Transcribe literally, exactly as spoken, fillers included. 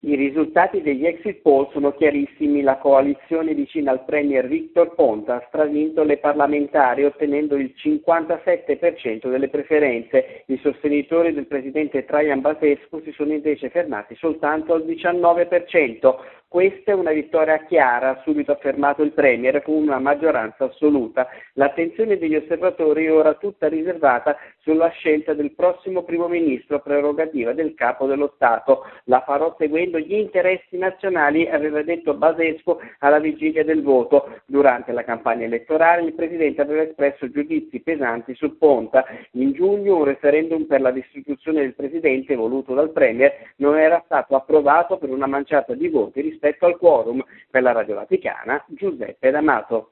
I risultati degli exit poll sono chiarissimi. La coalizione vicina al premier Victor Ponta ha stravinto le parlamentari ottenendo il cinquantasette per cento delle preferenze. I sostenitori del presidente Traian Basescu si sono invece fermati soltanto al diciannove per cento. Questa è una vittoria chiara, ha subito affermato il premier, con una maggioranza assoluta. L'attenzione degli osservatori è ora tutta riservata sulla scelta del prossimo primo ministro, prerogativa del capo dello Stato. La farò seguendo gli interessi nazionali, aveva detto Basescu alla vigilia del voto. Durante la campagna elettorale il presidente aveva espresso giudizi pesanti su Ponta. In giugno un referendum per la destituzione del presidente voluto dal premier non era stato approvato per una manciata di voti rispetto al quorum. Per la Radio Vaticana, Giuseppe D'Amato.